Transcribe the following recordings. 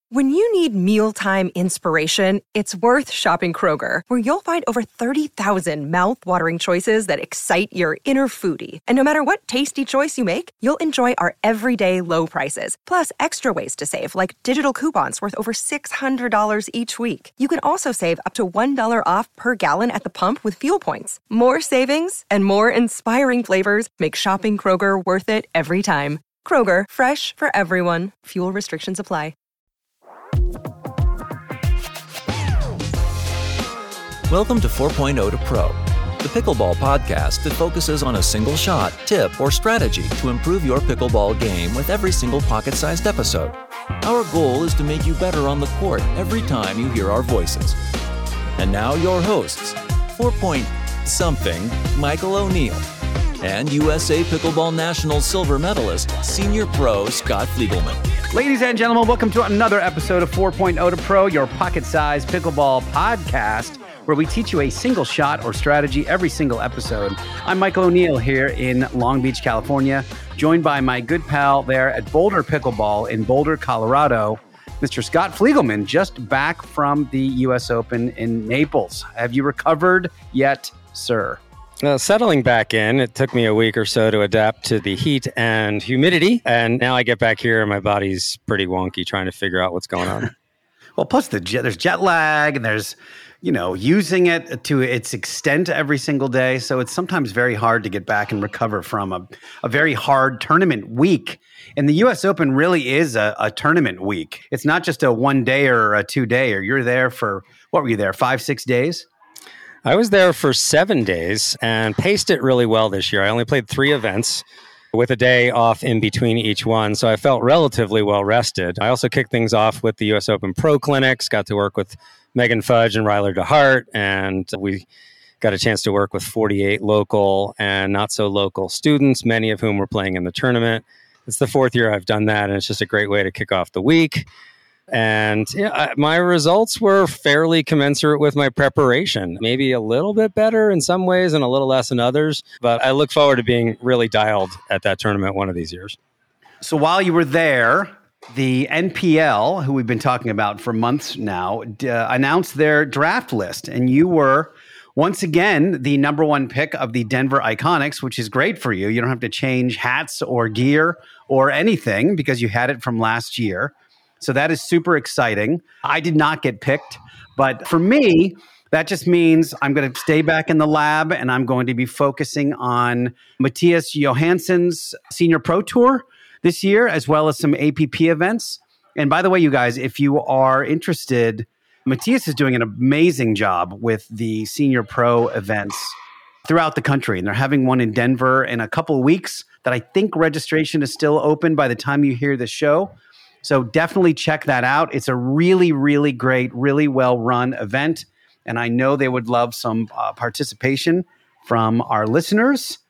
When you need mealtime inspiration, it's worth shopping Kroger, where you'll find over 30,000 mouth-watering choices that excite your inner foodie. And no matter what tasty choice you make, you'll enjoy our everyday low prices, plus extra ways to save, like digital coupons worth over $600 each week. You can also save up to $1 off per gallon at the pump with fuel points. More savings and more inspiring flavors make shopping Kroger worth it every time. Kroger, fresh for everyone. Fuel restrictions apply. Welcome to 4.0 to Pro, the pickleball podcast that focuses on a single shot, tip, or strategy to improve your pickleball game with every single pocket-sized episode. Our goal is to make you better on the court every time you hear our voices. And now your hosts, 4-point-something Michael O'Neill, and USA Pickleball National silver medalist, senior pro Scott Fliegelman. Ladies and gentlemen, welcome to another episode of 4.0 to Pro, your pocket-sized pickleball podcast, where we teach you a single shot or strategy every single episode. I'm Michael O'Neill here in Long Beach, California, joined by my good pal there at Boulder Pickleball in Boulder, Colorado, Mr. Scott Fliegelman, just back from the U.S. Open in Naples. Have you recovered yet, sir? Settling back in, it took me a week or so to adapt to the heat and humidity, and now I get back here and my body's pretty wonky trying to figure out what's going on. Well, plus there's jet lag and there's, using it to its extent every single day. So it's sometimes very hard to get back and recover from a very hard tournament week. And the U.S. Open really is a tournament week. It's not just a 1 day or a 2 day, or you're there for, what were you there, 5-6 days? I was there for 7 days and paced it really well this year. I only played 3 events with a day off in between each one, so I felt relatively well rested. I also kicked things off with the U.S. Open Pro Clinics, got to work with Megan Fudge and Ryler DeHart, and we got a chance to work with 48 local and not so local students, many of whom were playing in the tournament. It's the 4th year I've done that, and it's just a great way to kick off the week. And my results were fairly commensurate with my preparation, maybe a little bit better in some ways and a little less in others. But I look forward to being really dialed at that tournament one of these years. So while you were there, the NPL, who we've been talking about for months now, announced their draft list. And you were, once again, the number 1 pick of the Denver Iconics, which is great for you. You don't have to change hats or gear or anything because you had it from last year. So that is super exciting. I did not get picked, but for me, that just means I'm going to stay back in the lab and I'm going to be focusing on Matthias Johansson's Senior Pro Tour this year, as well as some APP events. And by the way, you guys, if you are interested, Matthias is doing an amazing job with the Senior Pro events throughout the country. And they're having one in Denver in a couple of weeks that I think registration is still open by the time you hear the show. So definitely check that out. It's a really, really great, really well-run event. And I know they would love some participation from our listeners.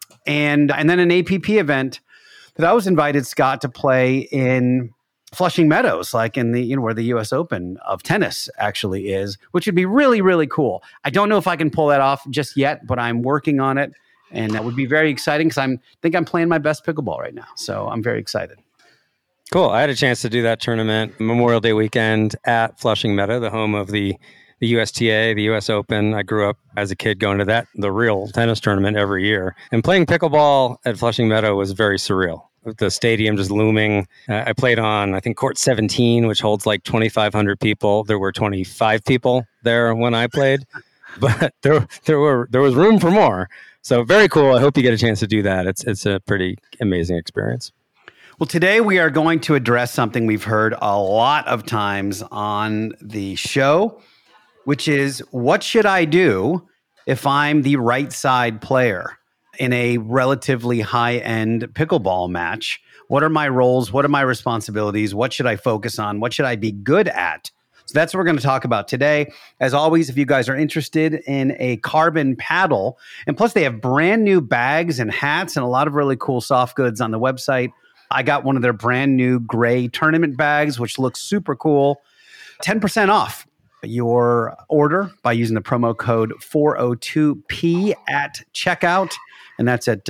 And then an APP event that I was invited, Scott, to play in Flushing Meadows, like in the, where the U.S. Open of tennis actually is, which would be really, really cool. I don't know if I can pull that off just yet, but I'm working on it. And that would be very exciting because I think I'm playing my best pickleball right now. So I'm very excited. Cool. I had a chance to do that tournament Memorial Day weekend at Flushing Meadow, the home of the USTA, the US Open. I grew up as a kid going to the real tennis tournament every year. And playing pickleball at Flushing Meadow was very surreal. The stadium just looming. I played on, I think, court 17, which holds like 2,500 people. There were 25 people there when I played, but there was room for more. So very cool. I hope you get a chance to do that. It's a pretty amazing experience. Well, today we are going to address something we've heard a lot of times on the show, which is, what should I do if I'm the right side player in a relatively high-end pickleball match? What are my roles? What are my responsibilities? What should I focus on? What should I be good at? So that's what we're going to talk about today. As always, if you guys are interested in a carbon paddle, and plus they have brand new bags and hats and a lot of really cool soft goods on the website. I got one of their brand new gray tournament bags, which looks super cool. 10% off your order by using the promo code 402P at checkout, and that's at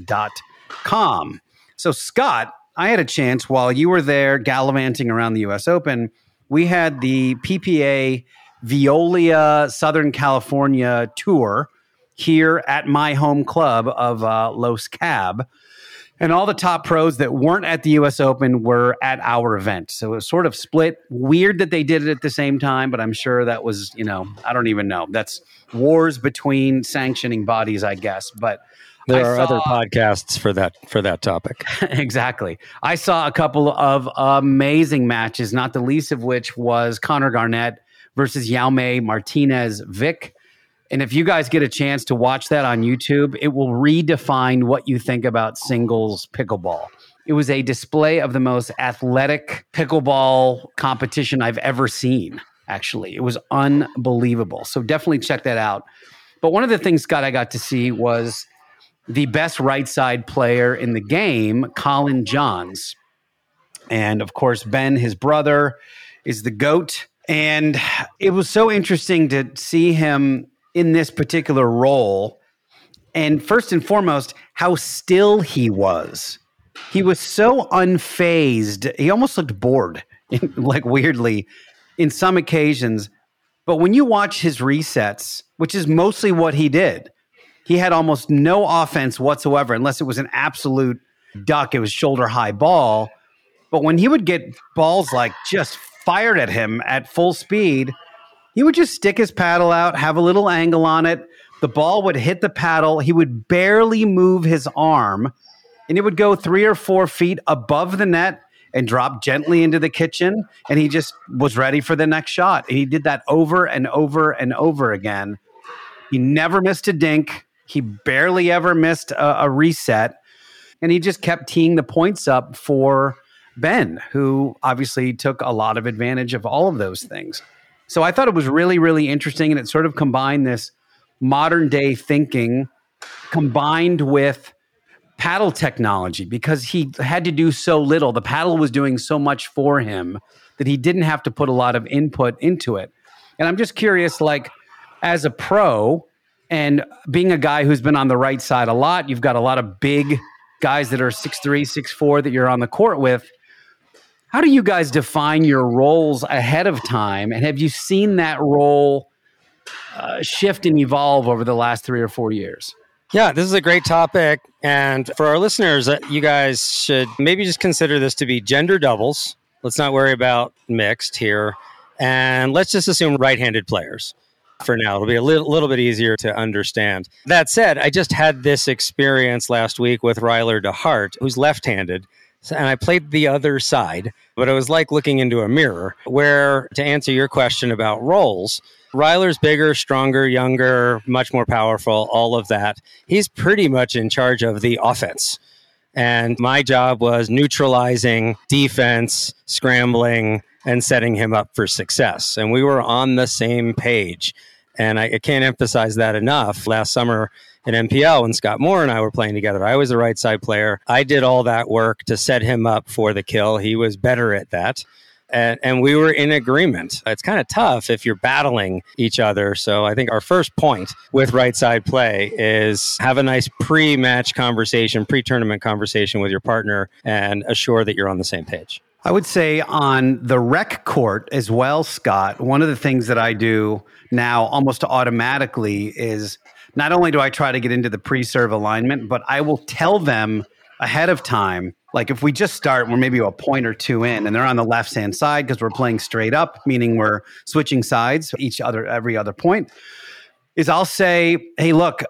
.com. So, Scott, I had a chance while you were there gallivanting around the U.S. Open. we had the PPA Veolia Southern California tour here at my home club of Los Cab. And all the top pros that weren't at the U.S. Open were at our event. So it was sort of split. Weird that they did it at the same time, but I'm sure that was, I don't even know. That's wars between sanctioning bodies, I guess. But there are other podcasts for that topic. Exactly. I saw a couple of amazing matches, not the least of which was Connor Garnett versus Jaume Martinez Vic. And if you guys get a chance to watch that on YouTube, it will redefine what you think about singles pickleball. It was a display of the most athletic pickleball competition I've ever seen, actually. It was unbelievable. So definitely check that out. But one of the things, Scott, I got to see was the best right side player in the game, Colin Johns. And of course, Ben, his brother, is the GOAT. And it was so interesting to see him in this particular role. And first and foremost, how still he was. He was so unfazed. He almost looked bored, like weirdly, in some occasions. But when you watch his resets, which is mostly what he did, he had almost no offense whatsoever, unless it was an absolute duck. It was shoulder high ball. But when he would get balls like just fired at him at full speed, he would just stick his paddle out, have a little angle on it. The ball would hit the paddle. He would barely move his arm, and it would go 3 or 4 feet above the net and drop gently into the kitchen. And he just was ready for the next shot. And he did that over and over and over again. He never missed a dink. He barely ever missed a reset. And he just kept teeing the points up for Ben, who obviously took a lot of advantage of all of those things. So I thought it was really, really interesting, and it sort of combined this modern day thinking combined with paddle technology, because he had to do so little. The paddle was doing so much for him that he didn't have to put a lot of input into it. And I'm just curious, like, as a pro and being a guy who's been on the right side a lot, you've got a lot of big guys that are 6'3", 6'4" that you're on the court with. How do you guys define your roles ahead of time? And have you seen that role shift and evolve over the last 3 or 4 years? Yeah, this is a great topic. And for our listeners, you guys should maybe just consider this to be gender doubles. Let's not worry about mixed here. And let's just assume right-handed players for now. It'll be a little bit easier to understand. That said, I just had this experience last week with Ryler DeHart, who's left-handed. And I played the other side, but it was like looking into a mirror, where, to answer your question about roles, Ryler's bigger, stronger, younger, much more powerful, all of that. He's pretty much in charge of the offense. And my job was neutralizing defense, scrambling, and setting him up for success. And we were on the same page. And I can't emphasize that enough. Last summer in MPL, when Scott Moore and I were playing together, I was the right side player. I did all that work to set him up for the kill. He was better at that. And we were in agreement. It's kind of tough if you're battling each other. So I think our first point with right side play is have a nice pre-match conversation, pre-tournament conversation with your partner, and assure that you're on the same page. I would say on the rec court as well, Scott, one of the things that I do now almost automatically is not only do I try to get into the pre-serve alignment, but I will tell them ahead of time, like if we just start, we're maybe a point or two in and they're on the left-hand side because we're playing straight up, meaning we're switching sides every other point, is I'll say, hey, look,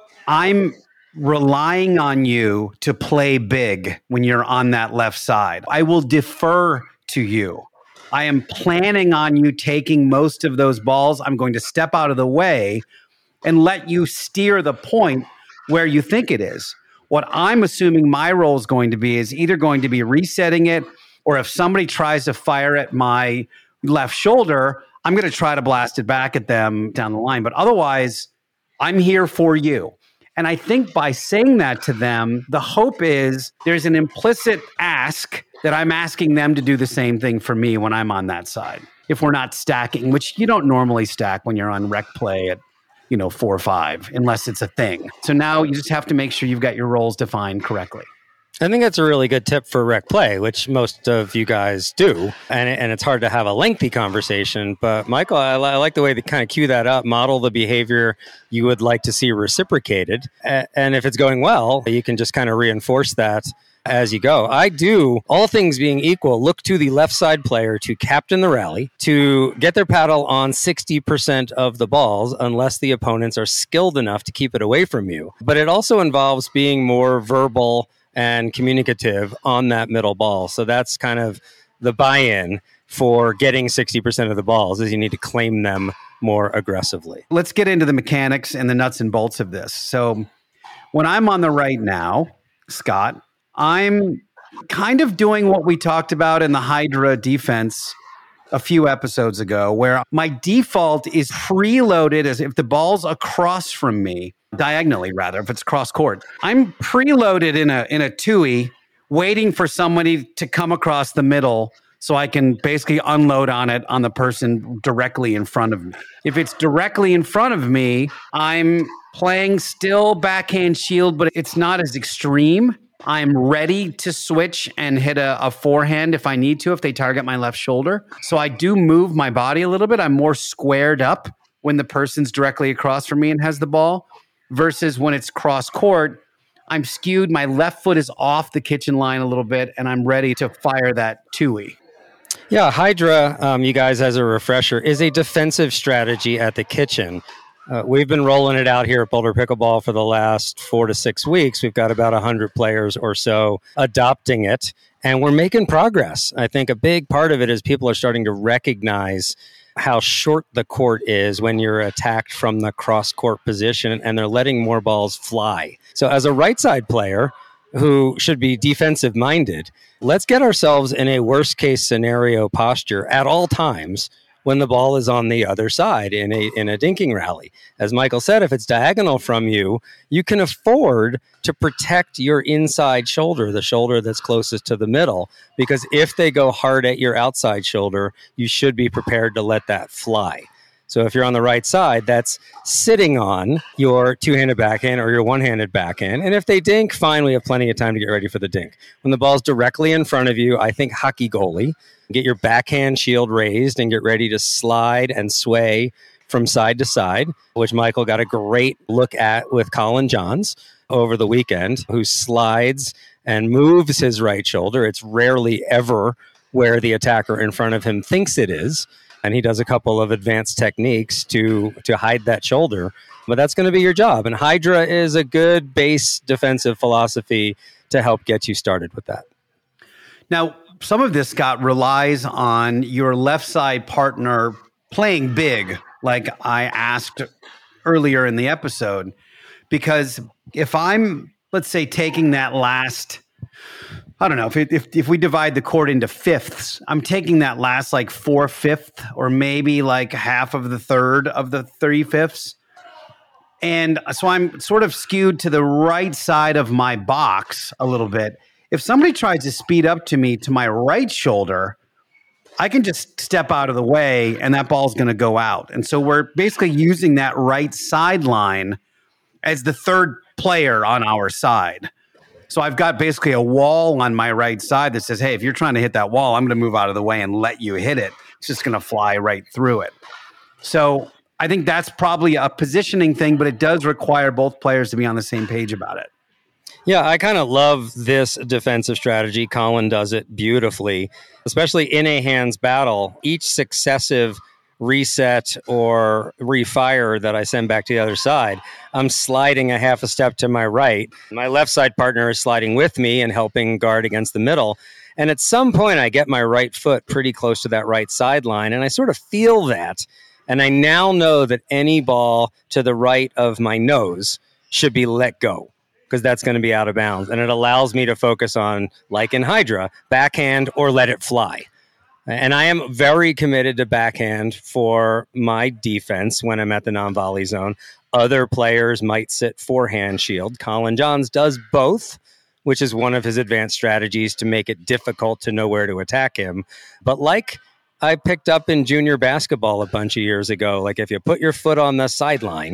I'm relying on you to play big when you're on that left side. I will defer to you. I am planning on you taking most of those balls. I'm going to step out of the way and let you steer the point where you think it is. What I'm assuming my role is going to be is either going to be resetting it, or if somebody tries to fire at my left shoulder, I'm going to try to blast it back at them down the line. But otherwise, I'm here for you. And I think by saying that to them, the hope is there's an implicit ask that I'm asking them to do the same thing for me when I'm on that side. If we're not stacking, which you don't normally stack when you're on rec play at 4 or 5, unless it's a thing. So now you just have to make sure you've got your roles defined correctly. I think that's a really good tip for rec play, which most of you guys do. And it's hard to have a lengthy conversation. But Michael, I like the way they kind of cue that up, model the behavior you would like to see reciprocated. And if it's going well, you can just kind of reinforce that as you go. I do, all things being equal, look to the left side player to captain the rally, to get their paddle on 60% of the balls, unless the opponents are skilled enough to keep it away from you. But it also involves being more verbal and communicative on that middle ball. So that's kind of the buy-in for getting 60% of the balls, is you need to claim them more aggressively. Let's get into the mechanics and the nuts and bolts of this. So when I'm on the right now, Scott, I'm kind of doing what we talked about in the Hydra defense a few episodes ago, where my default is preloaded as if the ball's across from me, diagonally rather, if it's cross court. I'm preloaded in a TUI, waiting for somebody to come across the middle so I can basically unload on it on the person directly in front of me. If it's directly in front of me, I'm playing still backhand shield, but it's not as extreme. I'm ready to switch and hit a forehand if I need to, if they target my left shoulder. So I do move my body a little bit. I'm more squared up when the person's directly across from me and has the ball, versus when it's cross court, I'm skewed. My left foot is off the kitchen line a little bit, and I'm ready to fire that TUI. Yeah, Hydra, you guys, as a refresher, is a defensive strategy at the kitchen. We've been rolling it out here at Boulder Pickleball for the last 4 to 6 weeks. We've got about 100 players or so adopting it, and we're making progress. I think a big part of it is people are starting to recognize how short the court is when you're attacked from the cross-court position, and they're letting more balls fly. So as a right-side player who should be defensive-minded, let's get ourselves in a worst-case scenario posture at all times when the ball is on the other side in a dinking rally. As Michael said, if it's diagonal from you, you can afford to protect your inside shoulder, the shoulder that's closest to the middle, because if they go hard at your outside shoulder, you should be prepared to let that fly. So if you're on the right side, that's sitting on your two-handed backhand or your one-handed backhand. And if they dink, fine, we have plenty of time to get ready for the dink. When the ball's directly in front of you, I think hockey goalie, get your backhand shield raised and get ready to slide and sway from side to side, which Michael got a great look at with Colin Johns over the weekend, who slides and moves his right shoulder. It's rarely ever where the attacker in front of him thinks it is. And he does a couple of advanced techniques to hide that shoulder. But that's going to be your job. And Hydra is a good base defensive philosophy to help get you started with that. Now, some of this, Scott, relies on your left side partner playing big, like I asked earlier in the episode. Because if I'm, let's say, taking that last, I don't know, if we divide the court into fifths, I'm taking that last like 4/5 or maybe like half of the third of the 3/5. And so I'm sort of skewed to the right side of my box a little bit. If somebody tries to speed up to me to my right shoulder, I can just step out of the way and that ball's going to go out. And so we're basically using that right sideline as the third player on our side. So I've got basically a wall on my right side that says, hey, if you're trying to hit that wall, I'm going to move out of the way and let you hit it. It's just going to fly right through it. So I think that's probably a positioning thing, but it does require both players to be on the same page about it. Yeah, I kind of love this defensive strategy. Colin does it beautifully, especially in a hands battle. Each successive reset or refire that I send back to the other side, I'm sliding a half a step to my right. My left side partner is sliding with me and helping guard against the middle. And at some point, I get my right foot pretty close to that right sideline, and I sort of feel that. And I now know that any ball to the right of my nose should be let go, because that's going to be out of bounds. And it allows me to focus on, like in Hydra, backhand or let it fly. And I am very committed to backhand for my defense when I'm at the non-volley zone. Other players might sit forehand shield. Colin Johns does both, which is one of his advanced strategies to make it difficult to know where to attack him. But like I picked up in junior basketball a bunch of years ago, like if you put your foot on the sideline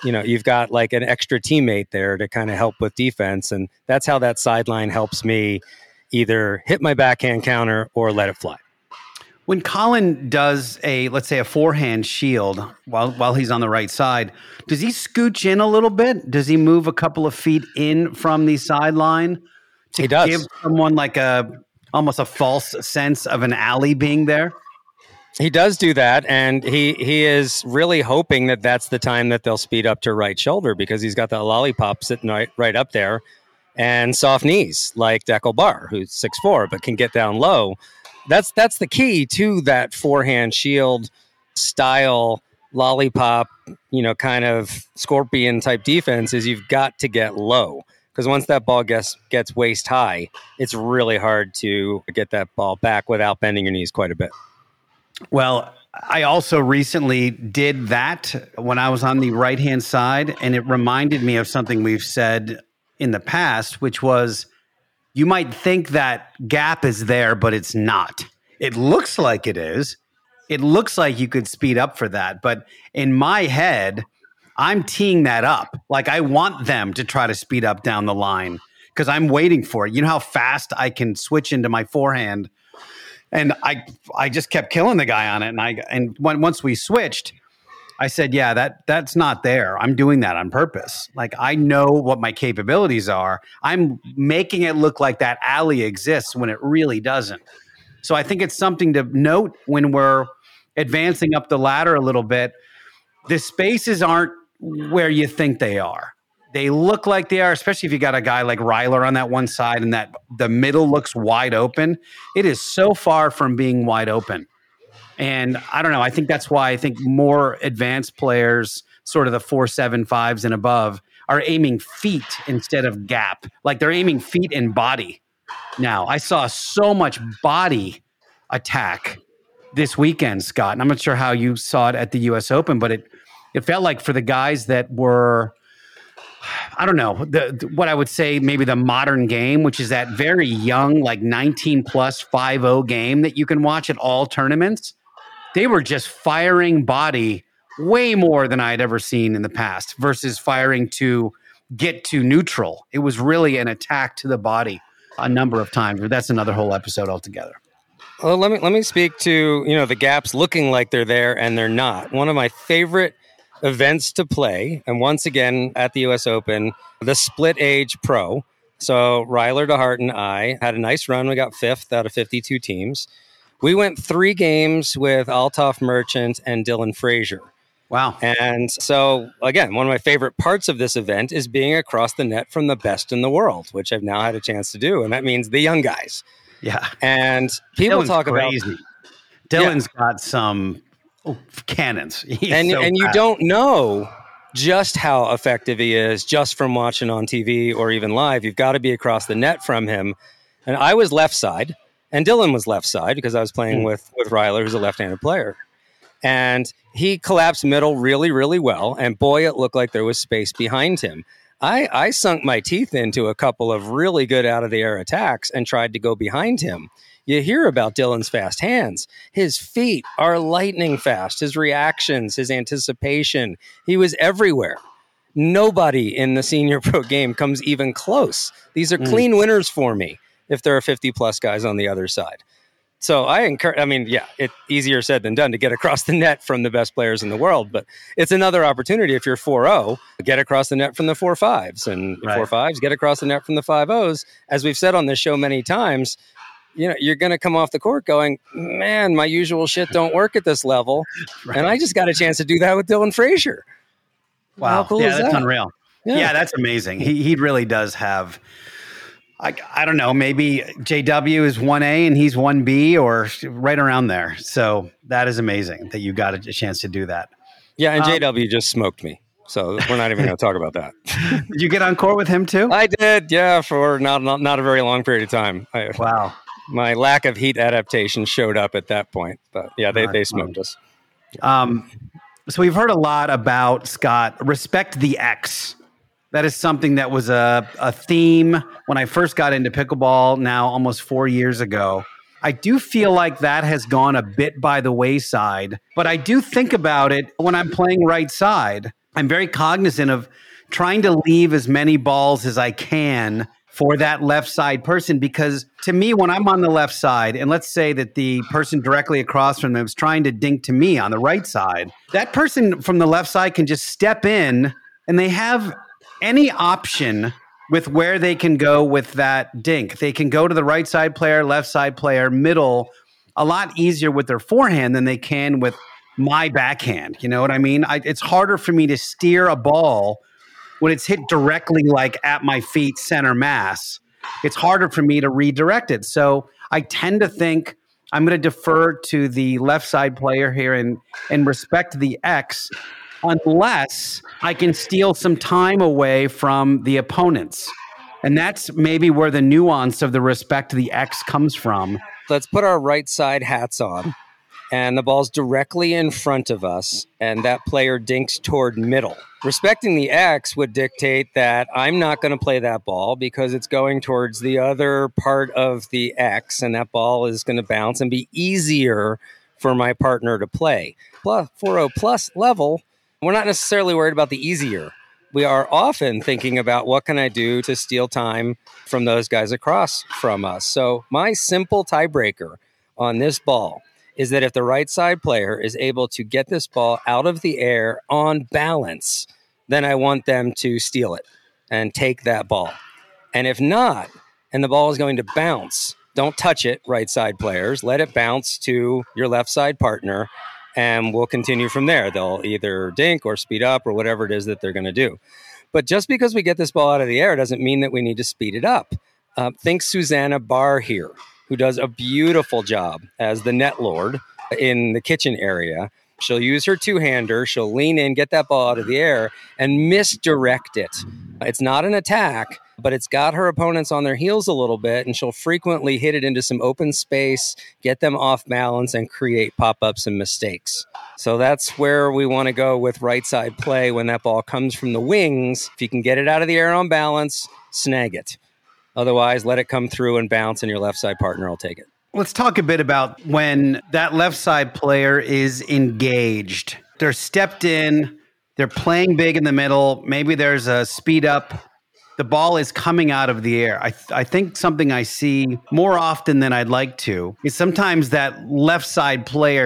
you've got like an extra teammate there to kind of help with defense. And that's how that sideline helps me either hit my backhand counter or let it fly. When Colin does let's say a forehand shield while he's on the right side, does he scooch in a little bit? Does he move a couple of feet in from the sideline to give someone like almost a false sense of an alley being there? He does do that, and he is really hoping that that's the time that they'll speed up to right shoulder, because he's got the lollipop sitting right up there, and soft knees like Dekel Bar, who's 6'4", but can get down low. That's the key to that forehand shield style lollipop, kind of scorpion type defense, is you've got to get low. Because once that ball gets waist high, it's really hard to get that ball back without bending your knees quite a bit. Well, I also recently did that when I was on the right-hand side, and it reminded me of something we've said in the past, which was, you might think that gap is there, but it's not. It looks like it is. It looks like you could speed up for that. But in my head, I'm teeing that up. Like, I want them to try to speed up down the line because I'm waiting for it. You know how fast I can switch into my forehand? And I just kept killing the guy on it. And once we switched, I said, yeah, that's not there. I'm doing that on purpose. Like, I know what my capabilities are. I'm making it look like that alley exists when it really doesn't. So I think it's something to note when we're advancing up the ladder a little bit. The spaces aren't where you think they are. They look like they are, especially if you got a guy like Ryler on that one side and that the middle looks wide open. It is so far from being wide open. And I don't know. I think that's why I think more advanced players, sort of the 4.75s and above, are aiming feet instead of gap. Like, they're aiming feet and body. Now, I saw so much body attack this weekend, Scott. And I'm not sure how you saw it at the U.S. Open, but it felt like for the guys that were, I don't know, what I would say maybe the modern game, which is that very young, like 19 plus 5-0 game that you can watch at all tournaments. They were just firing body way more than I had ever seen in the past versus firing to get to neutral. It was really an attack to the body a number of times, but that's another whole episode altogether. Well, let me speak to, the gaps looking like they're there and they're not. One of my favorite events to play, and once again at the U.S. Open, the Split Age Pro. So Ryler DeHart and I had a nice run. We got 5th out of 52 teams. We went 3 games with Altaf Merchant and Dylan Frazier. Wow. And so, again, one of my favorite parts of this event is being across the net from the best in the world, which I've now had a chance to do. And that means the young guys. Yeah. And people Dylan's talk crazy. about... Dylan's got some cannons. And you don't know just how effective he is just from watching on TV or even live. You've got to be across the net from him. And I was left side, and Dylan was left side because I was playing with Ryler, who's a left-handed player. And he collapsed middle really, really well. And boy, it looked like there was space behind him. I sunk my teeth into a couple of really good out-of-the-air attacks and tried to go behind him. You hear about Dylan's fast hands. His feet are lightning fast. His reactions, his anticipation. He was everywhere. Nobody in the senior pro game comes even close. These are clean winners for me if there are 50-plus guys on the other side. So I encourage, it's easier said than done to get across the net from the best players in the world, but it's another opportunity if you're 4-0, get across the net from the 4-5s, and 4-5s, get across the net from the 5-0s. As we've said on this show many times, you're going to come off the court going, man, my usual shit don't work at this level. Right. And I just got a chance to do that with Dylan Frazier. Wow. How cool is that's that? Unreal. Yeah, that's amazing. He really does have, I don't know, maybe JW is 1A and he's 1B or right around there. So that is amazing that you got a chance to do that. Yeah, and JW just smoked me. So we're not even going to talk about that. Did you get on court with him too? I did, yeah, for not a very long period of time. Wow. My lack of heat adaptation showed up at that point. But yeah, they smoked us. So we've heard a lot about, Scott, respect the X. That is something that was a theme when I first got into pickleball now almost 4 years ago. I do feel like that has gone a bit by the wayside, but I do think about it when I'm playing right side. I'm very cognizant of trying to leave as many balls as I can for that left side person, because to me, when I'm on the left side, and let's say that the person directly across from them is trying to dink to me on the right side, that person from the left side can just step in and they have any option with where they can go with that dink. They can go to the right side player, left side player, middle, a lot easier with their forehand than they can with my backhand. You know what I mean? It's harder for me to steer a ball when it's hit directly like at my feet, center mass. It's harder for me to redirect it. So I tend to think I'm going to defer to the left side player here and respect the X, unless I can steal some time away from the opponents. And that's maybe where the nuance of the respect to the X comes from. Let's put our right side hats on, and the ball's directly in front of us, and that player dinks toward middle. Respecting the X would dictate that I'm not going to play that ball because it's going towards the other part of the X, and that ball is going to bounce and be easier for my partner to play. Plus, 4-0 plus level, we're not necessarily worried about the easier. We are often thinking about what can I do to steal time from those guys across from us. So my simple tiebreaker on this ball is that if the right side player is able to get this ball out of the air on balance, then I want them to steal it and take that ball. And if not, and the ball is going to bounce, don't touch it, right side players. Let it bounce to your left side partner, and we'll continue from there. They'll either dink or speed up or whatever it is that they're going to do. But just because we get this ball out of the air doesn't mean that we need to speed it up. Think Susanna Barr here, who does a beautiful job as the net lord in the kitchen area. She'll use her two-hander, she'll lean in, get that ball out of the air, and misdirect it. It's not an attack, but it's got her opponents on their heels a little bit, and she'll frequently hit it into some open space, get them off balance, and create pop-ups and mistakes. So that's where we want to go with right side play when that ball comes from the wings. If you can get it out of the air on balance, snag it. Otherwise, let it come through and bounce, and your left side partner will take it. Let's talk a bit about when that left side player is engaged. They're stepped in, they're playing big in the middle. Maybe there's a speed up. The ball is coming out of the air. I think something I see more often than I'd like to is sometimes that left side player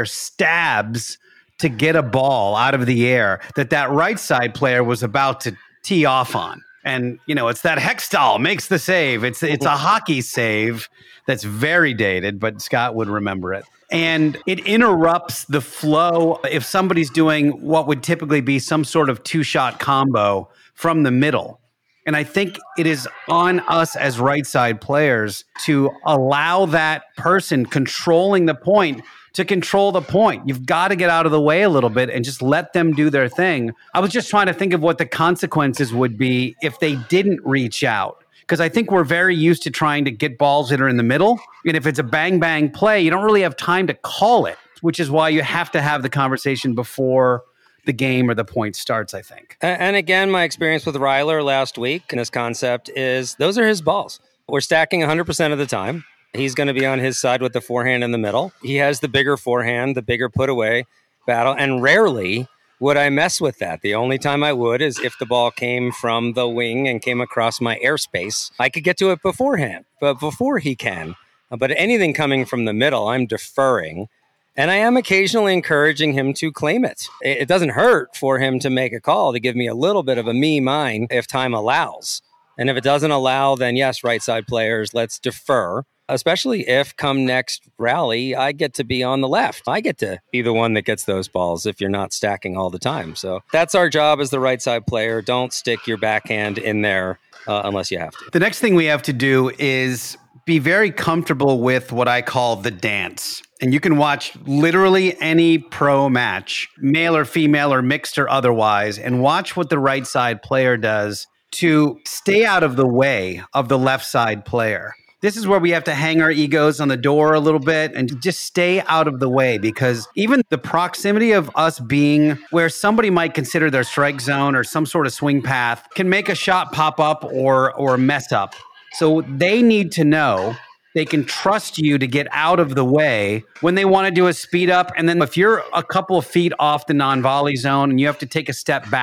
stabs to get a ball out of the air that right side player was about to tee off on. And, you know, it's that Hextall makes the save. It's a hockey save that's very dated, but Scott would remember it. And it interrupts the flow if somebody's doing what would typically be some sort of two-shot combo from the middle. And I think it is on us as right side players to allow that person controlling the point to control the point. You've got to get out of the way a little bit and just let them do their thing. I was just trying to think of what the consequences would be if they didn't reach out. Because I think we're very used to trying to get balls that are in the middle. And if it's a bang-bang play, you don't really have time to call it, which is why you have to have the conversation before the game or the point starts, I think. And again, my experience with Ryler last week in this concept is those are his balls. We're stacking 100% of the time. He's going to be on his side with the forehand in the middle. He has the bigger forehand, the bigger put away battle. And rarely would I mess with that. The only time I would is if the ball came from the wing and came across my airspace. I could get to it beforehand, but before he can. But anything coming from the middle, I'm deferring. And I am occasionally encouraging him to claim it. It doesn't hurt for him to make a call, to give me a little bit of a me-mine if time allows. And if it doesn't allow, then yes, right side players, let's defer. Especially if come next rally, I get to be on the left. I get to be the one that gets those balls if you're not stacking all the time. So that's our job as the right side player. Don't stick your backhand in there unless you have to. The next thing we have to do is be very comfortable with what I call the dance. And you can watch literally any pro match, male or female or mixed or otherwise, and watch what the right side player does to stay out of the way of the left side player. This is where we have to hang our egos on the door a little bit and just stay out of the way, because even the proximity of us being where somebody might consider their strike zone or some sort of swing path can make a shot pop up or mess up. So they need to know they can trust you to get out of the way when they want to do a speed up. And then if you're a couple of feet off the non-volley zone and you have to take a step back,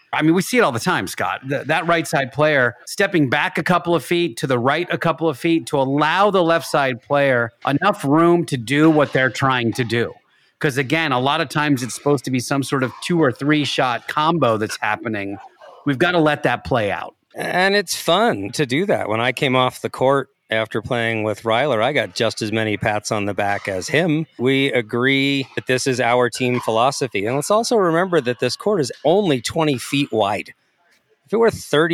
I mean, we see it all the time, Scott. That right side player stepping back a couple of feet, to the right a couple of feet, to allow the left side player enough room to do what they're trying to do. Because again, a lot of times it's supposed to be some sort of 2 or 3 shot combo that's happening. We've got to let that play out. And it's fun to do that. When I came off the court after playing with Ryler, I got just as many pats on the back as him. We agree that this is our team philosophy. And let's also remember that this court is only 20 feet wide. If it were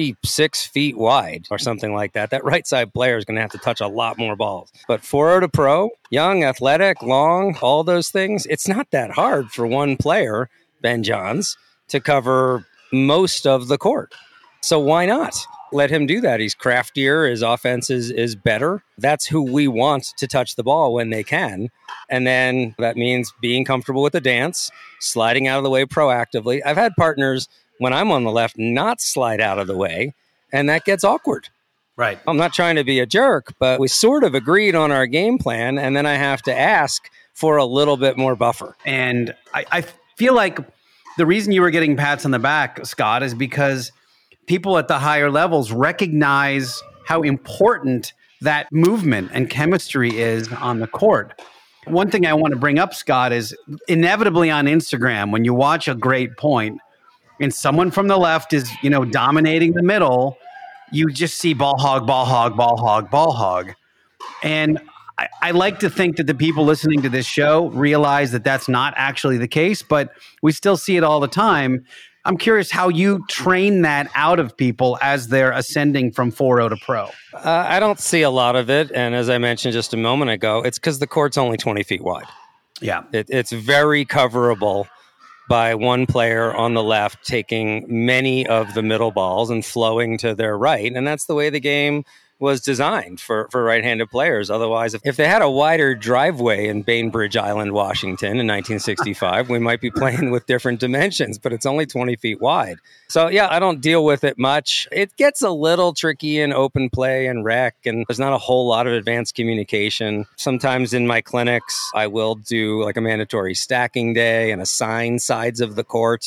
36 feet wide or something like that, that right side player is going to have to touch a lot more balls. But 4-0 to pro, young, athletic, long, all those things, it's not that hard for one player, Ben Johns, to cover most of the court. So why not? Let him do that. He's craftier. His offense is better. That's who we want to touch the ball when they can. And then that means being comfortable with the dance, sliding out of the way proactively. I've had partners when I'm on the left not slide out of the way, and that gets awkward. Right. I'm not trying to be a jerk, but we sort of agreed on our game plan, and then I have to ask for a little bit more buffer. And I feel like the reason you were getting pats on the back, Scott, is because people at the higher levels recognize how important that movement and chemistry is on the court. One thing I want to bring up, Scott, is inevitably on Instagram, when you watch a great point and someone from the left is, dominating the middle, you just see ball hog, ball hog, ball hog, ball hog. And I like to think that the people listening to this show realize that that's not actually the case, but we still see it all the time. I'm curious how you train that out of people as they're ascending from 4-0 to pro. I don't see a lot of it. And as I mentioned just a moment ago, it's because the court's only 20 feet wide. Yeah. It's very coverable by one player on the left taking many of the middle balls and flowing to their right. And that's the way the game was designed for right-handed players. Otherwise, if they had a wider driveway in Bainbridge Island, Washington in 1965, we might be playing with different dimensions, but it's only 20 feet wide. So yeah, I don't deal with it much. It gets a little tricky in open play and rec, and there's not a whole lot of advanced communication. Sometimes in my clinics, I will do like a mandatory stacking day and assign sides of the court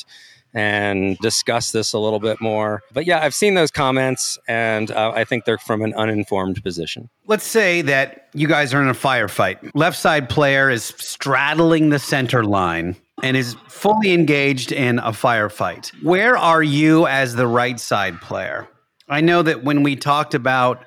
and discuss this a little bit more. But yeah, I've seen those comments, and I think they're from an uninformed position. Let's say that you guys are in a firefight. Left side player is straddling the center line and is fully engaged in a firefight. Where are you as the right side player? I know that when we talked about,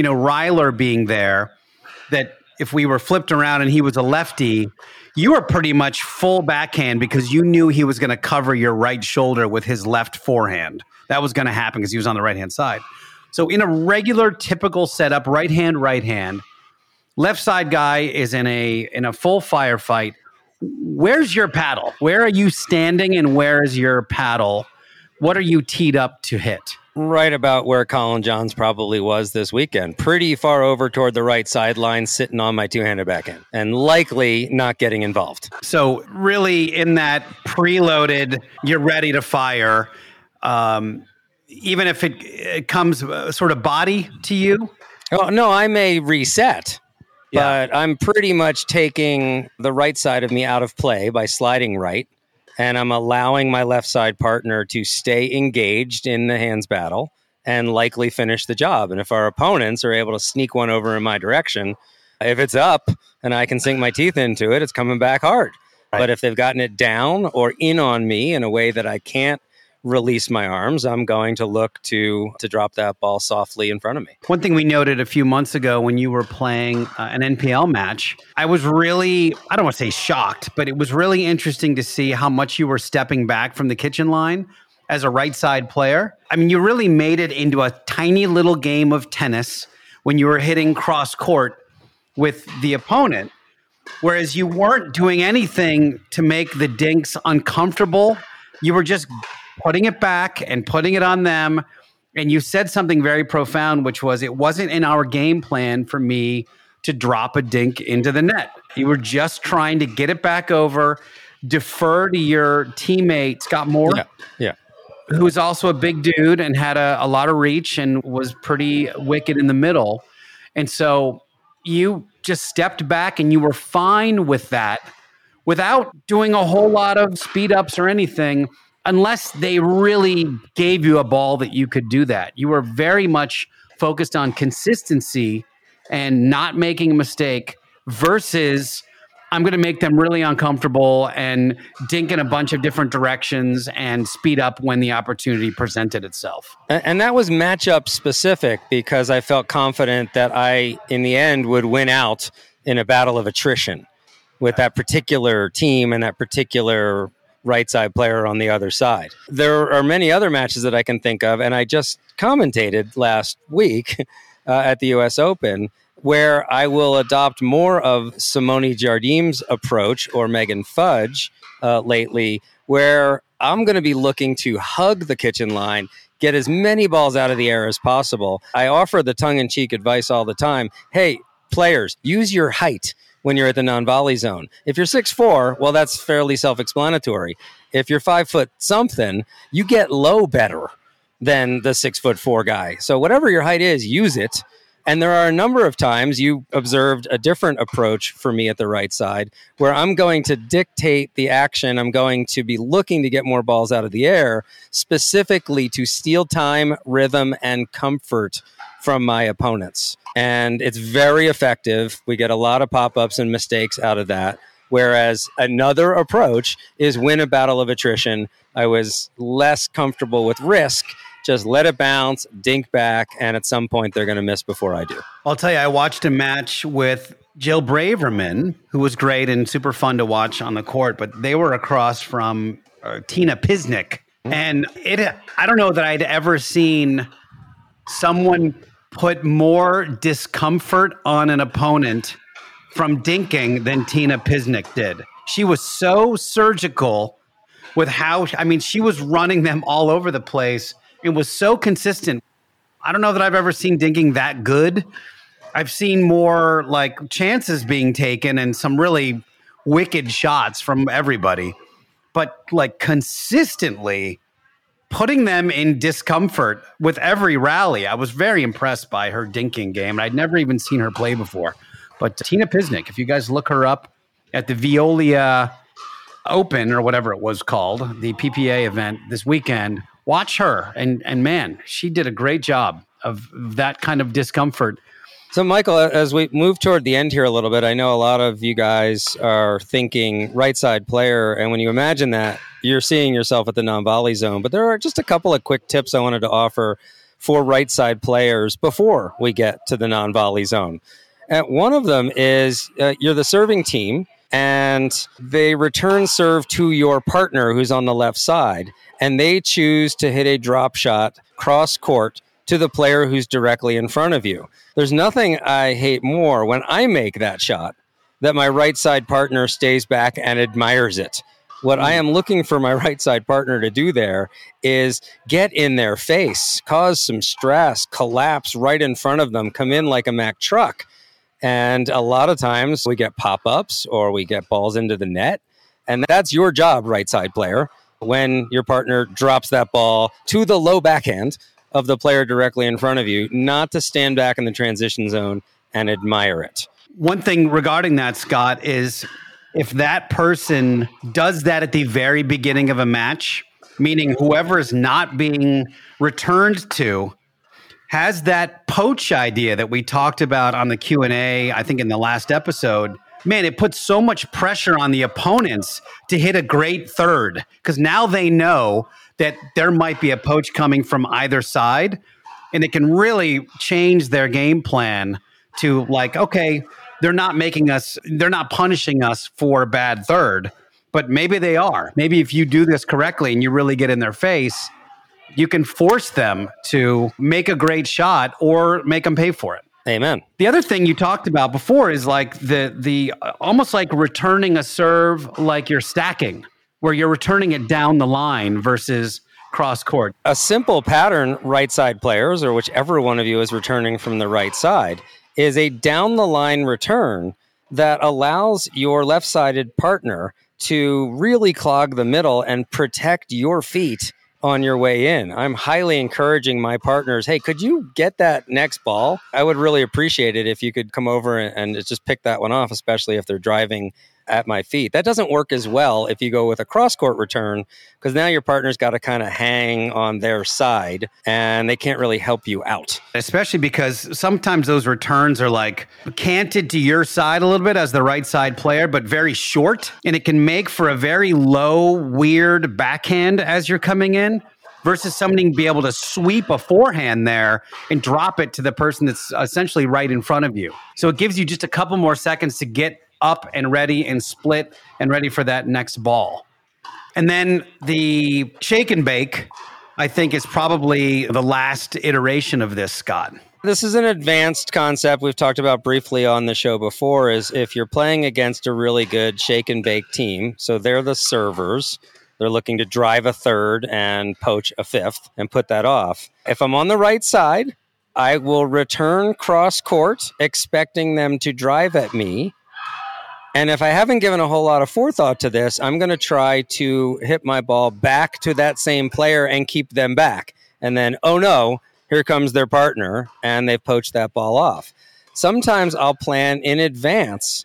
Ryler being there, that if we were flipped around and he was a lefty, you were pretty much full backhand because you knew he was going to cover your right shoulder with his left forehand. That was going to happen because he was on the right-hand side. So in a regular, typical setup, right hand, left side guy is in a full firefight. Where's your paddle? Where are you standing and where is your paddle? What are you teed up to hit? Right about where Colin Johns probably was this weekend. Pretty far over toward the right sideline, sitting on my two-handed backhand, and likely not getting involved. So really in that preloaded, you're ready to fire, even if it comes sort of body to you? Oh, no, I may reset, but I'm pretty much taking the right side of me out of play by sliding right. And I'm allowing my left side partner to stay engaged in the hands battle and likely finish the job. And if our opponents are able to sneak one over in my direction, if it's up and I can sink my teeth into it, it's coming back hard. Right. But if they've gotten it down or in on me in a way that I can't release my arms, I'm going to look to drop that ball softly in front of me. One thing we noted a few months ago when you were playing an NPL match, I was really, I don't want to say shocked, but it was really interesting to see how much you were stepping back from the kitchen line as a right side player. I mean, you really made it into a tiny little game of tennis when you were hitting cross court with the opponent, whereas you weren't doing anything to make the dinks uncomfortable. You were just putting it back and putting it on them. And you said something very profound, which was, it wasn't in our game plan for me to drop a dink into the net. You were just trying to get it back over, defer to your teammate, Scott Moore, who's also a big dude and had a lot of reach and was pretty wicked in the middle. And so you just stepped back and you were fine with that without doing a whole lot of speed ups or anything. unless they really gave you a ball that you could do that. You were very much focused on consistency and not making a mistake versus I'm going to make them really uncomfortable and dink in a bunch of different directions and speed up when the opportunity presented itself. And that was matchup specific because I felt confident that I, in the end, would win out in a battle of attrition with that particular team and that particular right side player on the other side. There are many other matches that I can think of, and I just commentated last week at the US Open where I will adopt more of Simone Jardim's approach or Megan Fudge lately, where I'm going to be looking to hug the kitchen line, get as many balls out of the air as possible. I offer the tongue-in-cheek advice all the time. Hey, players, use your height when you're at the non-volley zone. If you're 6'4", well, that's fairly self-explanatory. If you're 5 foot something, you get low better than the 6'4" guy. So whatever your height is, use it. And there are a number of times you observed a different approach for me at the right side where I'm going to dictate the action. I'm going to be looking to get more balls out of the air, specifically to steal time, rhythm, and comfort from my opponents. And it's very effective. We get a lot of pop-ups and mistakes out of that. Whereas another approach is win a battle of attrition. I was less comfortable with risk. Just let it bounce, dink back, and at some point they're going to miss before I do. I'll tell you, I watched a match with Jill Braverman, who was great and super fun to watch on the court, but they were across from Tina Pisnik. And I don't know that I'd ever seen someone put more discomfort on an opponent from dinking than Tina Pisnik did. She was so surgical with how, she was running them all over the place. It was so consistent. I don't know that I've ever seen dinking that good. I've seen more like chances being taken and some really wicked shots from everybody. But like consistently putting them in discomfort with every rally. I was very impressed by her dinking game. I'd never even seen her play before. But Tina Pisnik, if you guys look her up at the Veolia Open or whatever it was called, the PPA event this weekend, watch her. And man, she did a great job of that kind of discomfort. So, Michael, as we move toward the end here a little bit, I know a lot of you guys are thinking right side player. And when you imagine that, you're seeing yourself at the non-volley zone. But there are just a couple of quick tips I wanted to offer for right side players before we get to the non-volley zone. And one of them is you're the serving team and they return serve to your partner who's on the left side. And they choose to hit a drop shot cross court to the player who's directly in front of you. There's nothing I hate more when I make that shot that my right side partner stays back and admires it. What I am looking for my right side partner to do there is get in their face, cause some stress, collapse right in front of them, come in like a Mack truck. And a lot of times we get pop-ups or we get balls into the net. And that's your job, right side player, when your partner drops that ball to the low backhand of the player directly in front of you, not to stand back in the transition zone and admire it. One thing regarding that, Scott, is if that person does that at the very beginning of a match, meaning whoever is not being returned to has that poach idea that we talked about on the Q&A, I think in the last episode, man, it puts so much pressure on the opponents to hit a great third because now they know that there might be a poach coming from either side, and it can really change their game plan to like, okay, they're not punishing us for a bad third, but maybe they are. Maybe if you do this correctly and you really get in their face, you can force them to make a great shot or make them pay for it. Amen. The other thing you talked about before is like the almost like returning a serve like you're stacking, where you're returning it down the line versus cross court. A simple pattern, right side players, or whichever one of you is returning from the right side, is a down the line return that allows your left-sided partner to really clog the middle and protect your feet on your way in. I'm highly encouraging my partners, hey, could you get that next ball? I would really appreciate it if you could come over and just pick that one off, especially if they're driving at my feet. That doesn't work as well if you go with a cross-court return, because now your partner's got to kind of hang on their side and they can't really help you out. Especially because sometimes those returns are like canted to your side a little bit as the right side player, but very short. And it can make for a very low, weird backhand as you're coming in versus somebody be able to sweep a forehand there and drop it to the person that's essentially right in front of you. So it gives you just a couple more seconds to get up and ready and split and ready for that next ball. And then the shake and bake, I think, is probably the last iteration of this, Scott. This is an advanced concept we've talked about briefly on the show before, is if you're playing against a really good shake and bake team, so they're the servers, they're looking to drive a third and poach a fifth and put that off. If I'm on the right side, I will return cross court, expecting them to drive at me. And if I haven't given a whole lot of forethought to this, I'm going to try to hit my ball back to that same player and keep them back. And then, oh no, here comes their partner, and they've poached that ball off. Sometimes I'll plan in advance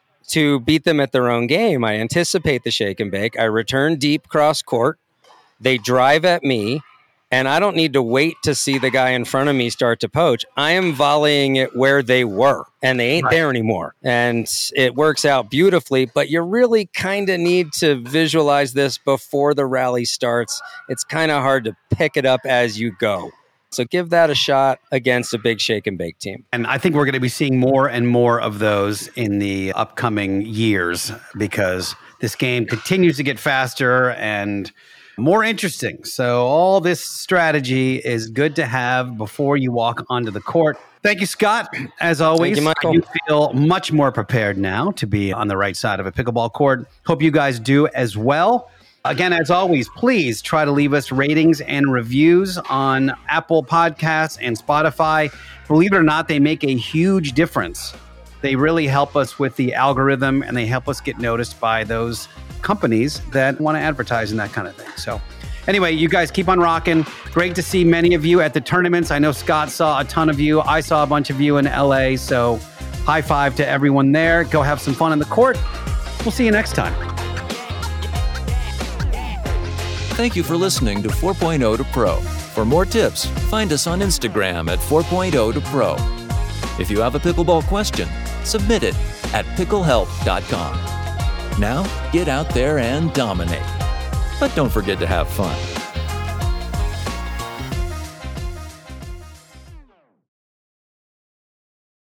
to beat them at their own game. I anticipate the shake and bake. I return deep cross court. They drive at me, and I don't need to wait to see the guy in front of me start to poach. I am volleying it where they were, and they ain't there anymore. And it works out beautifully, but you really kind of need to visualize this before the rally starts. It's kind of hard to pick it up as you go. So give that a shot against a big shake and bake team. And I think we're going to be seeing more and more of those in the upcoming years because this game continues to get faster and more interesting. So all this strategy is good to have before you walk onto the court. Thank you, Scott. As always, Thank you, Michael. I do feel much more prepared now to be on the right side of a pickleball court. Hope you guys do as well. Again, as always, please try to leave us ratings and reviews on Apple Podcasts and Spotify. Believe it or not, they make a huge difference. They really help us with the algorithm, and they help us get noticed by those companies that want to advertise and that kind of thing. So anyway, you guys keep on rocking. Great to see many of you at the tournaments. I know Scott saw a ton of you. I saw a bunch of you in LA. So high five to everyone there. Go have some fun in the court. We'll see you next time. Thank you for listening to 4.0 to Pro. For more tips, find us on Instagram at 4.0 to Pro. If you have a pickleball question, submit it at picklehelp.com. Now, get out there and dominate. But don't forget to have fun.